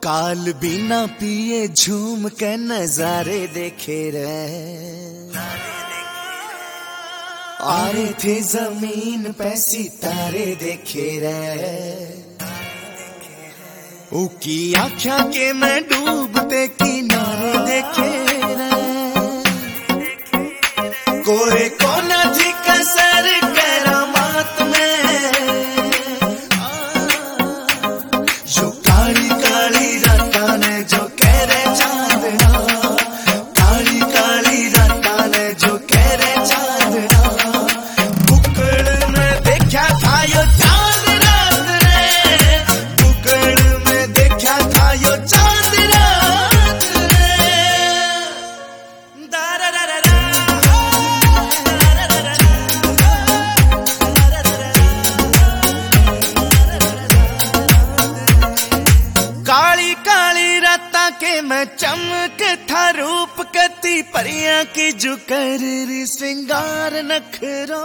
काल बिना पिए झूम के नजारे देखे रे, आए थे जमीन पे सितारे देखे रे। उकी आख्या के मैं डूबते किनारे देखे रे, कोरे कोना थी कसर करामात में, जो काली काली राता ने जो कह रहे चांदना, काली काली राता ने जो कह रहे चांदना, बुकड़ में देखा था यो चांद रात रे, बुकड़ में देखा था यो चांद रात रे। दा रा रा रा रा काली काली राता के मैं चमक था रूप कती परियां की जो कर रही श्रृंगार नखरो।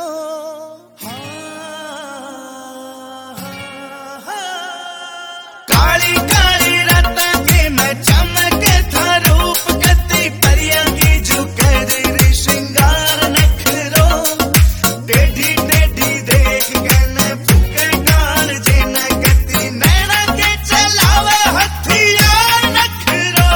काली काली राता के मैं चमक था रूप कती परियां की जो कर रही श्रृंगार नखरो। टेढ़ी टेढ़ी देख के न फुके कान जे न गति नैना के चलावे हथियार नखरो।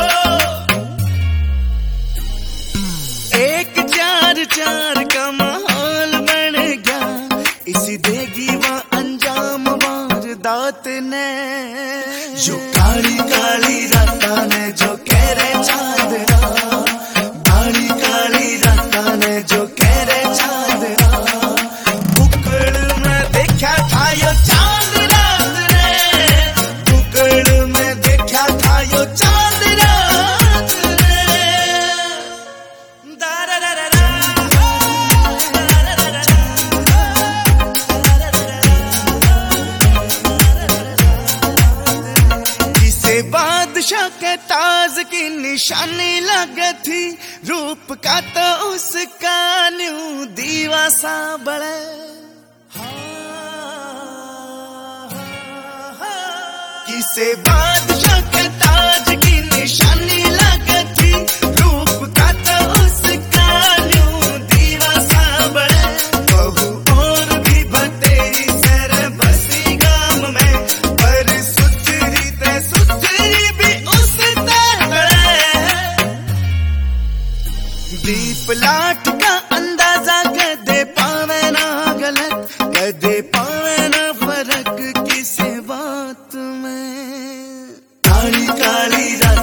एक चार चार का माहौल बन गया, इसी देगी वह अंजाम वारदात ने, जो काली काली राता ने जो कह रहे चांदना, काली काली राता ने जो कह रहे चांदना, बुकड़ में देखा था यो चांद रात रे, बुकड़ में देखा था यो चांद रात रे। दा रा रा रा रा बादशाह के ताज की निशानी लगी थी, रूप का तो उसका न्यू दीवा सा बड़े। किसे बादशाह के ताज की निशानी लगी थी, रूप का तो उसका न्यू दीवा सा बड़े। बहू और भी बतेरी सर बसी गाम में, पर सुथरी ते सुथरी भी उस तरह। दीप लाट का अंदाजा कदे पावे ना गलत, कदे पावे ना फर्क किसी बात में। काली काली